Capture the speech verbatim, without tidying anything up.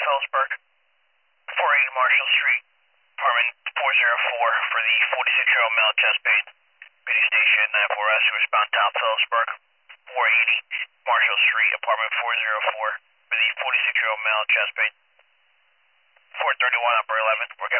Phillipsburg. four eighty Marshall Street, apartment four oh four for the forty-six-year-old male chest pain. Meeting station nine four S, respond Top Phillipsburg. four eighty Marshall Street, apartment four oh four for the forty-six-year-old male chest pain. four thirty-one Upper eleven, we're good.